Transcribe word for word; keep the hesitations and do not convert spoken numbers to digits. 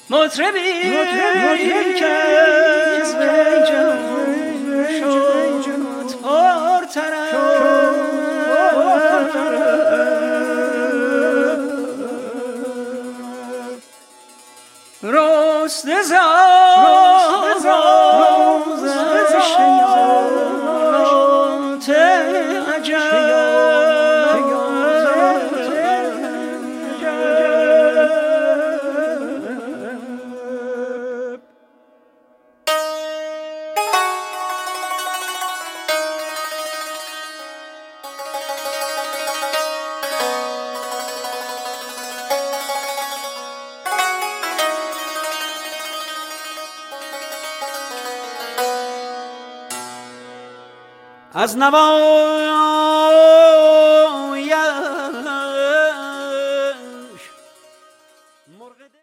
مطربی که از وی جان شد پرطرب رسته زازش حیات عجب از نوای